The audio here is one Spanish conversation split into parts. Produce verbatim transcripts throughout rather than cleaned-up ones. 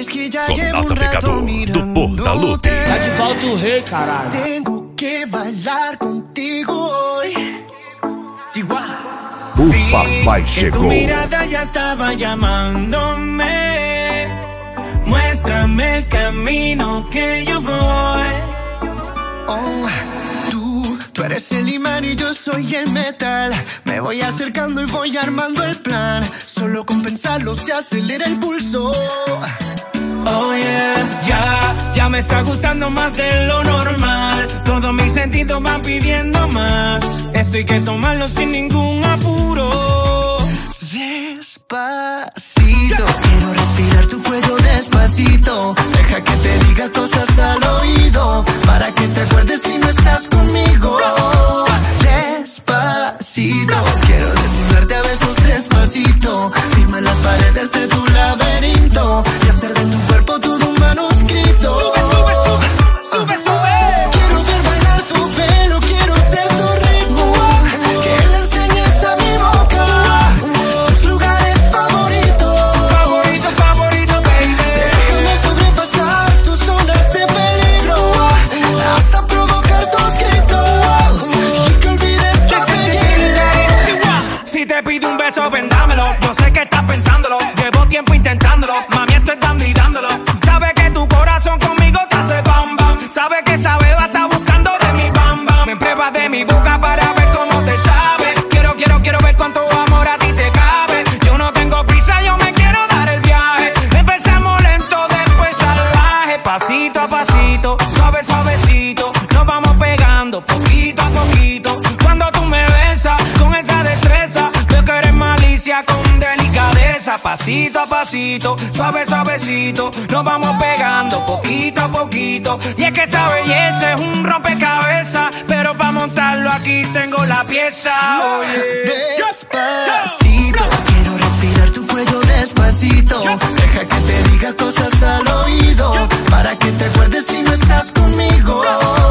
Es que ya Sonata llevo un rato Pecador, do Portaluppi. Tá de volta o rei, caralho. Tengo que bailar contigo hoy. O papai Que chegou. tu mirada ya estaba llamándome. Muéstrame el camino que yo voy. Oh, tú, tú eres el imán y yo soy el metal. Me voy acercando y voy armando el plan. Solo con pensarlo se acelera el pulso. Oh yeah, ya, ya me está gustando más de lo normal. Todos mis sentidos van pidiendo más. Esto hay que tomarlo sin ningún apuro. Despacito, quiero respirar tu cuello despacito. Deja que te diga cosas al oído, para que te acuerdes si no estás conmigo. Despacito, quiero desnudarte a besos despacito. Firma las paredes de tu laberinto y hacer de tu cuerpo todo un manuscrito. Sube, sube, sube, sube, sube. Quiero ver bailar tu pelo, quiero ser tu ritmo. Que le enseñes a mi boca tus lugares favoritos. Favorito, favorito, baby. Déjame sobrepasar tus zonas de peligro hasta provocar tus gritos y que olvides tu apellido. Si te pido un beso, vendámelo. Yo sé que estás pensándolo. Llevo tiempo intentándolo. Mami, esto es dando y dándolo. Sabe que tu corazón conmigo te hace bam bam. Sabe que esa beba está buscando de mi bam bam. Me pruebas de mi boca para ver cómo te sabe. Quiero, quiero, quiero ver cuánto amor a ti te cabe. Yo no tengo prisa, yo me quiero dar el viaje. Empezamos lento, después salvaje. Pasito a pasito, suave, suavecito. Nos vamos pegando poquito a poquito. Cuando tú me besas con esa destreza, veo que eres malicia con delicadeza. Pasito a pasito, suave, suavecito. Nos vamos pegando poquito a poquito. Y es que esa belleza es un rompecabezas, pero para montarlo aquí tengo la pieza. Oye. Despacito, quiero respirar tu cuello despacito. Deja que te diga cosas al oído, para que te acuerdes si no estás conmigo.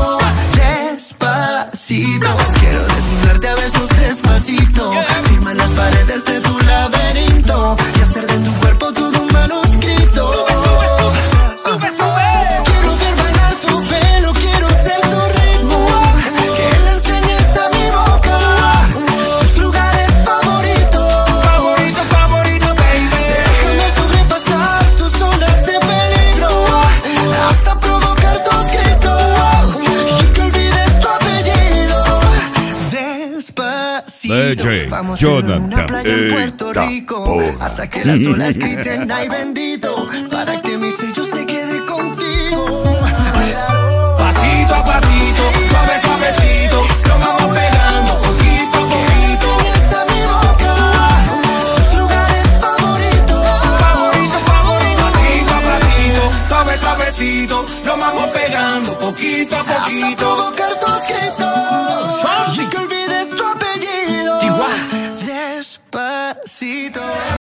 Despacito, quiero desnudarte a besos despacito. Firma las paredes de tu laberinto y hacer de tu cuerpo todo un manuscrito. Sube, sube, sube, sube, sube. Quiero ver bailar tu pelo, quiero ser tu ritmo. Que le enseñes a mi boca tus lugares favoritos. Favorito, favorito, baby. Déjame sobrepasar tus zonas de peligro hasta provocar tus gritos y que olvides tu apellido. Despacito, D J vamos a ir a una Jonathan. playa en Puerto Eita Rico porra. hasta que las olas griten ay bendito, para que mi sello se quede contigo. Pasito a pasito, suave, suavecito. Nos vamos pegando poquito a poquito. Enseñas a mi boca tus lugares favoritos. Favorito, favorito. Pasito a pasito, suave, suavecito. Nos vamos pegando poquito a Hasta poquito. provocar tus gritos